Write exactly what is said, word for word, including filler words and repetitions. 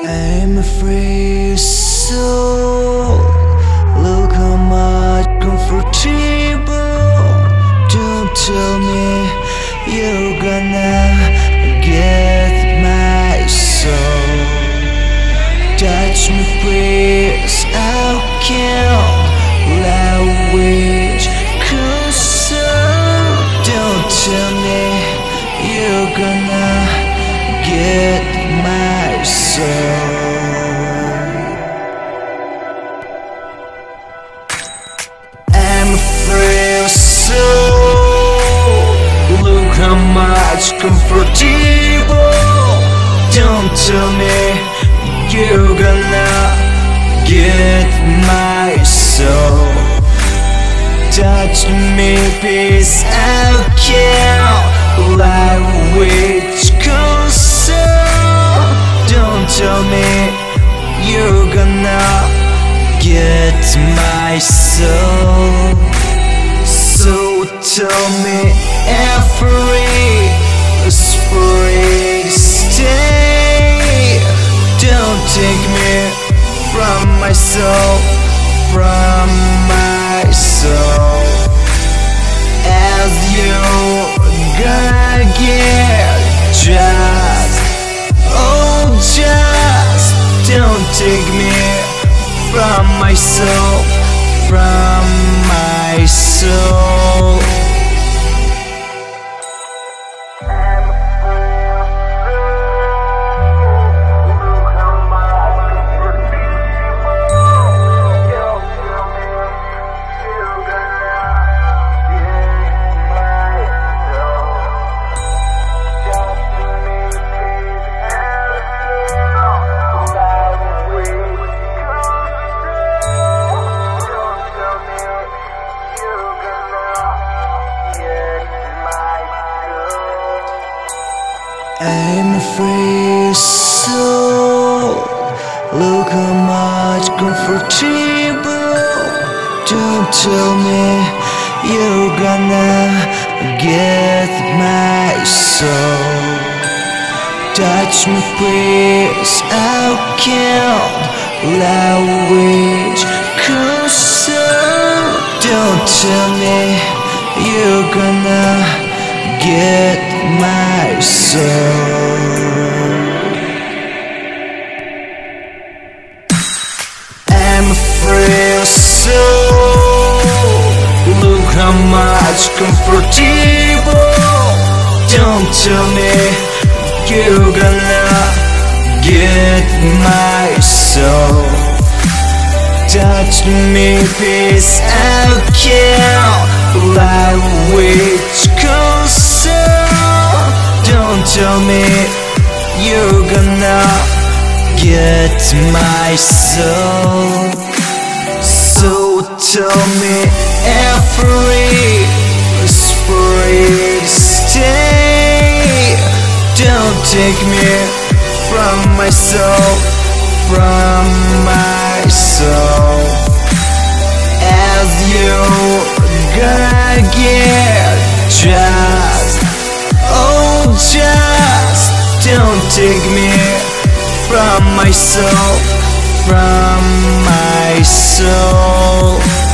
I'm a free soul. Look how much comfortable. Don't tell me you're gonna get my soul. Touch me please, I can't language concern. Don't tell me you're gonna get my soul. I'm a free soul. Look how much comfortable. Don't tell me you're gonna get my soul. Touch me please, I can't language concern. Don't tell me you're gonna get my soul. So tell me every is free to stay. Don't take me from myself, from my soul. As you gonna get just, oh just don't take me from myself, from my soul. I'm a free soul. Look how much comfortable. Don't tell me you're gonna get my soul. Touch me please, I can't language concern. Don't tell me you're gonna get my soul. I'm a free soul. Look how much comfortable. Don't tell me you're gonna get my soul. Touch me please, I can't language concern. Don't tell me you're gonna get my soul. So tell me every is free to stay. Don't take me from myself, from my soul. As you gonna get just, oh just don't take me from myself, from my soul.